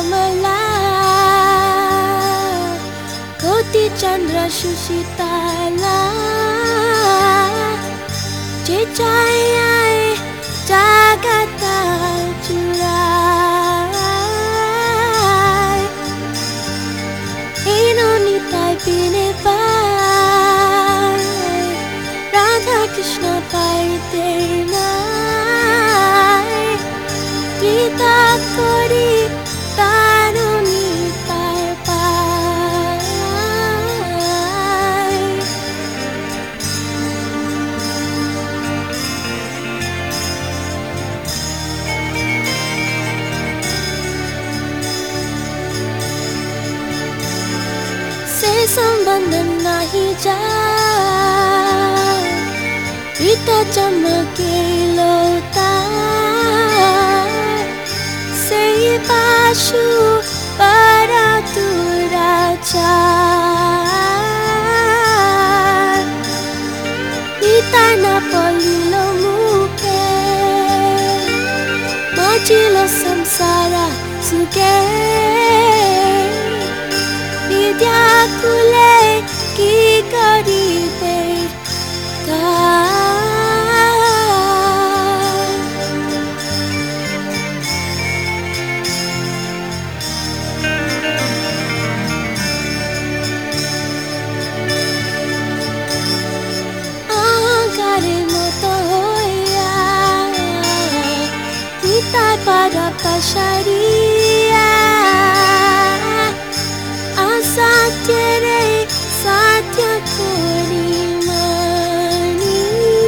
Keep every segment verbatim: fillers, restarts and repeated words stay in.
कमला कोटि चन्द्र सुशीतला जे चाहे जगत चुराए एनो निताई पिने पाए राधा कृष्ण पाइते नाई गीता कोरी तानो निताई पाए से संबंध नहीं जा Rita चमके लोता से पाशु para turacha Rita na polilo muke Machilo samsara suke Vidya kule ki karibe ka Para pasharia asatyare satya kori mani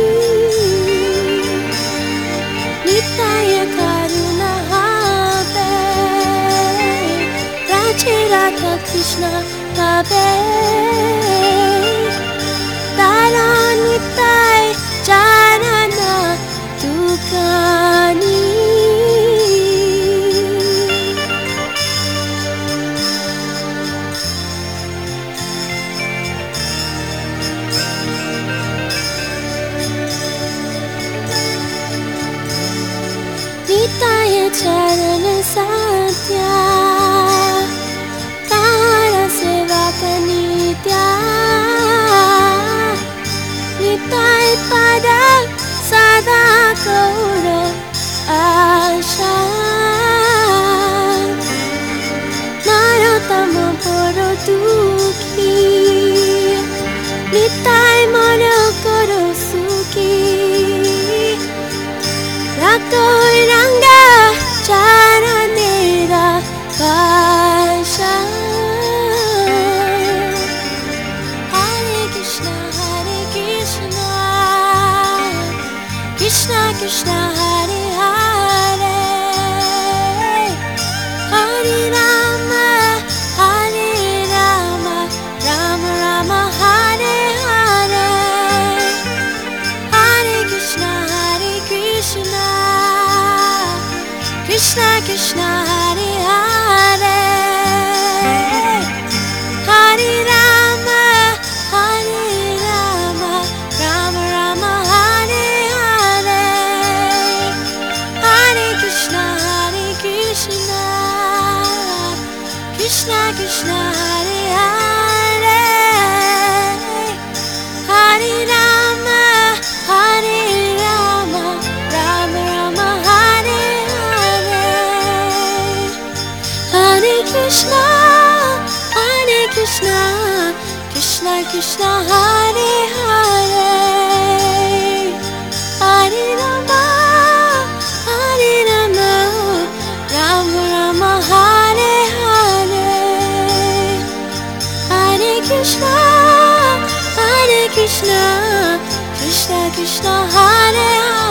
nitaya karuna habe rache radha krishna habe tara nitai charana tukani Nitaya charana satya Tara seva kanitya Nitaya pada sada kaura asha Narotama poro dukhi Nitaya mara karo sukhi Rakoi ranga chara nera pasha Hare Krishna Hare Krishna Krishna Krishna Hare Hare Hare Rama Hare Rama Rama Rama Hare Hare Hare Krishna Hare Krishna Krishna Krishna Hare Hare Hare Rama Hare Rama Rama Rama Hare Hare Hare Krishna Hare Krishna Krishna Krishna Hare Hare Hare Rama Hare Rama Rama Rama Hare Hare Krishna, Hare Krishna, Krishna Krishna, Hare Hare, Hare Rama, Hare Rama, Rama Rama, Hare Hare, Hare Krishna, Hare Krishna, Krishna Krishna, Hare Hare.